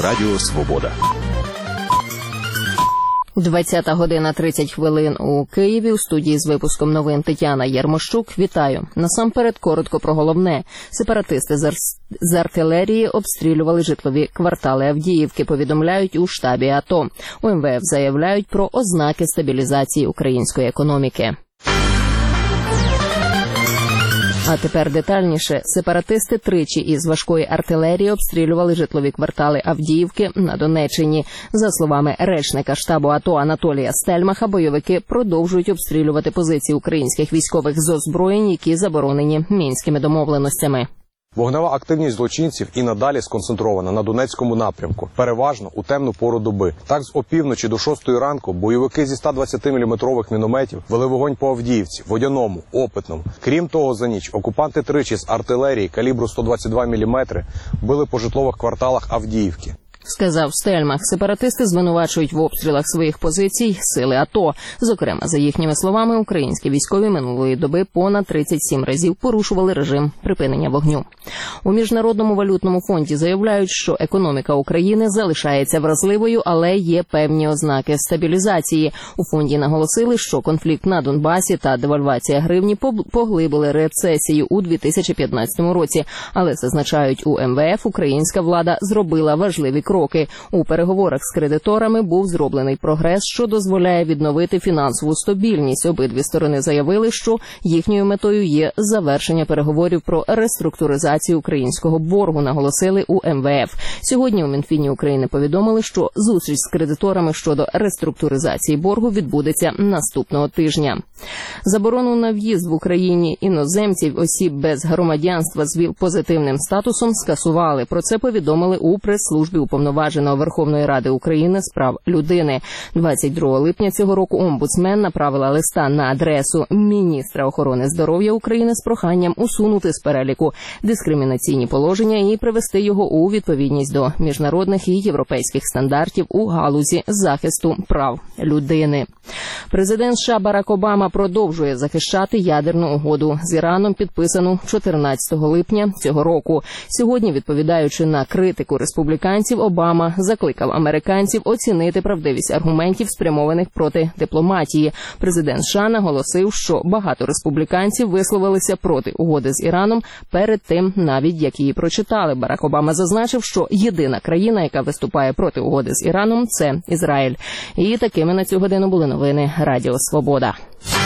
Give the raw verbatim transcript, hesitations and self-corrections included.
Радіо Свобода. двадцята година тридцять хвилин у Києві. У студії з випуском новин Тетяна Єрмощук. Вітаю. Насамперед, коротко про головне. Сепаратисти з, ар... з артилерії обстрілювали житлові квартали Авдіївки, повідомляють у штабі АТО. У ем ве еф заявляють про ознаки стабілізації української економіки. А тепер детальніше. Сепаратисти тричі із важкої артилерії обстрілювали житлові квартали Авдіївки на Донеччині. За словами речника штабу АТО Анатолія Стельмаха, бойовики продовжують обстрілювати позиції українських військових з озброєнь, які заборонені Мінськими домовленостями. Вогнева активність злочинців і надалі сконцентрована на Донецькому напрямку, переважно у темну пору доби. Так, з опівночі до шостої ранку бойовики зі ста двадцятиміліметрових мінометів вели вогонь по Авдіївці, Водяному, Опитному. Крім того, за ніч окупанти тричі з артилерії калібру сто двадцять два міліметри били по житлових кварталах Авдіївки. Сказав Стельмах. Сепаратисти звинувачують в обстрілах своїх позицій сили АТО. Зокрема, за їхніми словами, українські військові минулої доби понад тридцять сім разів порушували режим припинення вогню. У Міжнародному валютному фонді заявляють, що економіка України залишається вразливою, але є певні ознаки стабілізації. У фонді наголосили, що конфлікт на Донбасі та девальвація гривні поглибили рецесію у дві тисячі п'ятнадцятому році. Але, зазначають у ем ве еф, українська влада зробила важливі кроки. У переговорах з кредиторами був зроблений прогрес, що дозволяє відновити фінансову стабільність. Обидві сторони заявили, що їхньою метою є завершення переговорів про реструктуризацію українського боргу, наголосили у ем ве еф. Сьогодні у Мінфіні України повідомили, що зустріч з кредиторами щодо реструктуризації боргу відбудеться наступного тижня. Заборону на в'їзд в Україні іноземців, осіб без громадянства з ВІЛ-позитивним статусом скасували. Про це повідомили у прес-службі Уповноваженого Верховної Ради України з прав людини. двадцять другого липня цього року омбудсмен направила листа на адресу міністра охорони здоров'я України з проханням усунути з переліку дискримінаційні положення і привести його у відповідність до міжнародних і європейських стандартів у галузі захисту прав людини. Президент США Барак Обама продовжує захищати ядерну угоду з Іраном, підписану чотирнадцятого липня цього року. Сьогодні, відповідаючи на критику республіканців, Обама закликав американців оцінити правдивість аргументів, спрямованих проти дипломатії. Президент США наголосив, що багато республіканців висловилися проти угоди з Іраном перед тим, навіть як її прочитали. Барак Обама зазначив, що єдина країна, яка виступає проти угоди з Іраном – це Ізраїль. І такими на цю годину були новини Радіо Свобода.